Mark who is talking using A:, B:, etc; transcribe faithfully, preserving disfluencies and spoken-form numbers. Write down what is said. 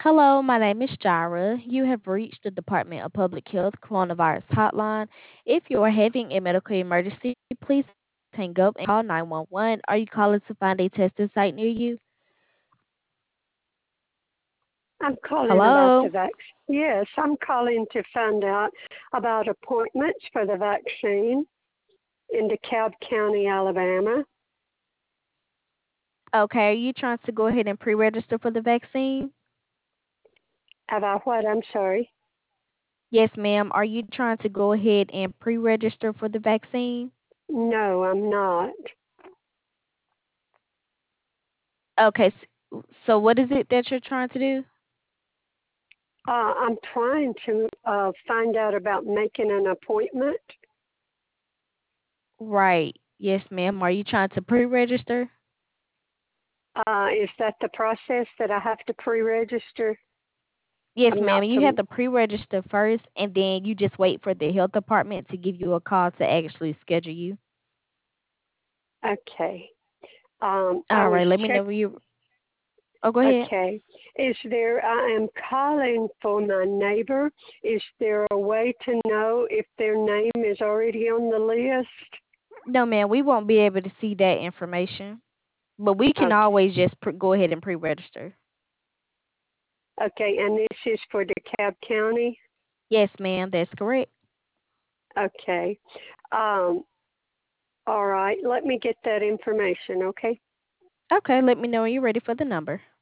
A: Hello, my name is Jira. You have reached the Department of Public Health Coronavirus Hotline. If you are having a medical emergency, please hang up and call nine one one. Are you calling to find a testing site near you?
B: I'm calling about the
A: Hello?
B: vaccine. Yes, I'm calling to find out about appointments for the vaccine in DeKalb County, Alabama.
A: Okay, are you trying to go ahead and pre register for the vaccine?
B: About what? I'm sorry.
A: Yes, ma'am. Are you trying to go ahead and pre register for the vaccine?
B: No, I'm not.
A: Okay, s- so what is it that you're trying to do?
B: Uh, I'm trying to uh, find out about making an appointment.
A: Right. Yes, ma'am. Are you trying to pre register?
B: Uh, is that the process that I have to pre-register?
A: Yes,
B: I'm
A: ma'am.
B: not
A: You have
B: from.
A: to pre-register first, and then you just wait for the health department to give you a call to actually schedule you.
B: Okay. Um, I
A: All
B: was
A: right. Let me know
B: check.
A: when you. Oh, go ahead.
B: Okay. Is there, I am calling for my neighbor. Is there a way to know if their name is already on the list?
A: No, ma'am. We won't be able to see that information, but we can
B: Okay.
A: always just pre- go ahead and pre-register.
B: Okay. And this is for DeKalb County?
A: Yes, ma'am. That's correct.
B: Okay. Um, all right. Let me get that information, okay?
A: Okay. Let me know when you're ready for the number.